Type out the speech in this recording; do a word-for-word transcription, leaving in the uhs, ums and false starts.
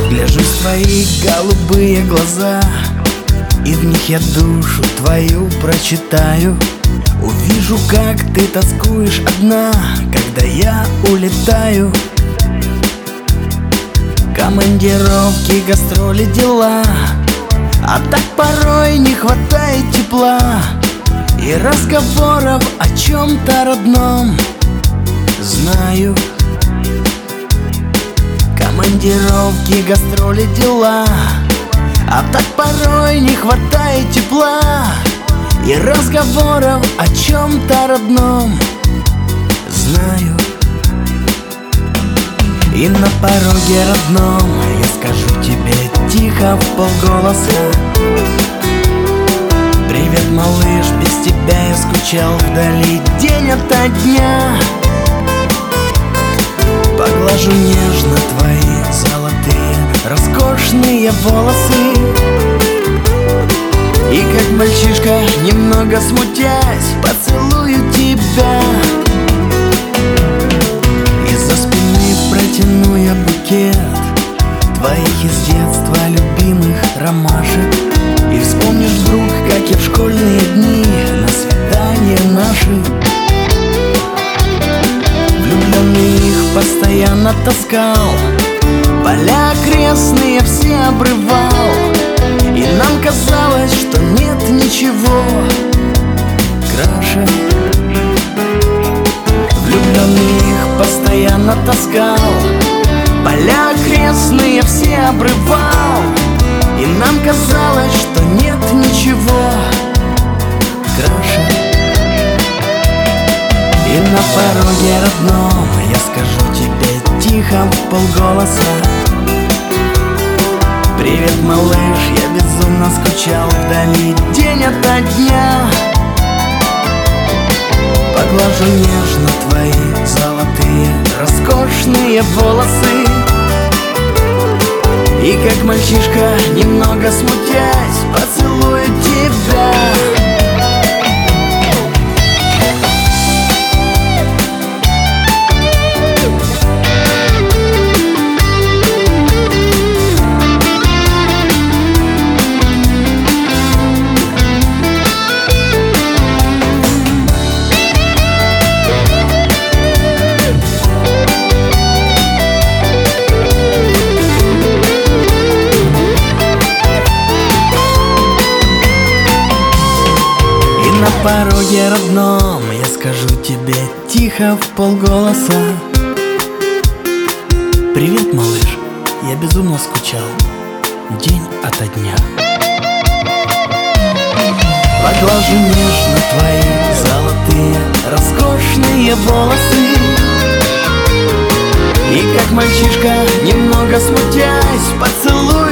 Гляжу в твои голубые глаза, и в них я душу твою прочитаю. Увижу, как ты тоскуешь одна, когда я улетаю. Командировки, гастроли, дела, а так порой не хватает тепла и разговоров о чем-то родном. Знаю, командировки, гастроли, дела, а так порой не хватает тепла и разговоров о чем-то родном. Знаю, и на пороге родном я скажу тебе тихо вполголоса: привет, малыш, без тебя я скучал вдали день ото дня. Поглажу нежно твои золотые роскошные волосы, и как мальчишка, немного смутясь, поцелую тебя. Из-за спины протяну я букет твоих из детства любимых ромашек, и вспомнишь вдруг, как и в школьные дни, на свидания наши. Влюбленный их постоянно таскал, поля окрестные все обрывал, и нам казалось, что нет ничего краше. Влюбленный их постоянно таскал, поля окрестные все обрывал, и нам казалось, что нет ничего краше. И на пороге родном я скажу тебе тихо вполголоса: привет, малыш, я безумно скучал вдали день ото дня. Поглажу нежно твои золотые роскошные волосы, и как мальчишка, немного смутясь, поцелую тебя. На пороге родном я скажу тебе тихо вполголоса: привет, малыш, я безумно скучал день ото дня. Поглажу нежно твои золотые роскошные волосы, и как мальчишка, немного смутясь, поцелую